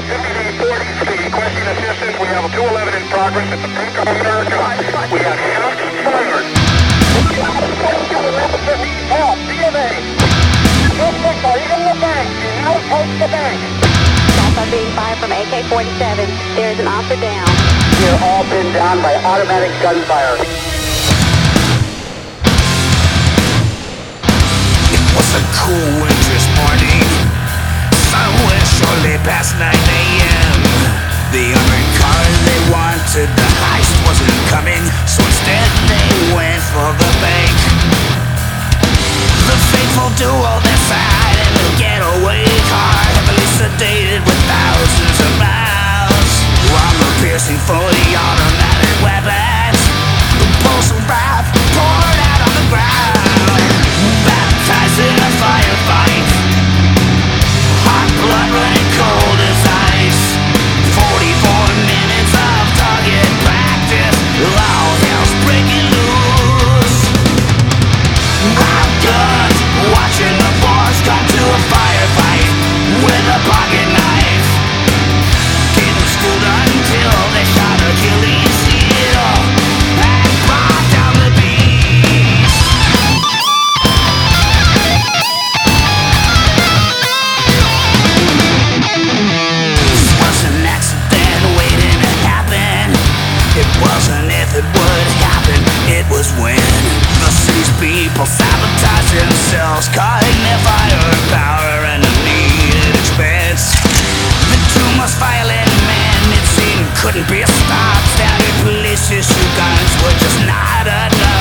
Requesting assistance. We have a 211 in progress at the Bank of America. We have shots fired. Help, B of A. Are you in the bank? You now approach the bank. Shots are being fired from AK-47. There is an officer down. We are all pinned down by automatic gunfire. It was a cool winter's morning, somewhere shortly past 9 a.m. The armored car they wanted, the heist wasn't coming, so instead they went for the bank. The faithful duo inside in the getaway car, heavily sedated with thousands of miles. Armor-piercing, fully automatic weapons, the pulse of wrath poured out on the ground. Baptized in a firefight, hot blood running cold as ice. 44 minutes of target practice, all hell's breaking loose. I'm guns, watching the boss come to a firefight with a pocket knife. Didn't stood until they shot Achilles' heel and brought down the beast. This was an accident waiting to happen. It wasn't if it would happen, it was when the city's people sabotaged themselves, cutting their firepower and the needed expense. The two most violent men, it seemed, couldn't be stopped. Standard police issue guns were just not enough.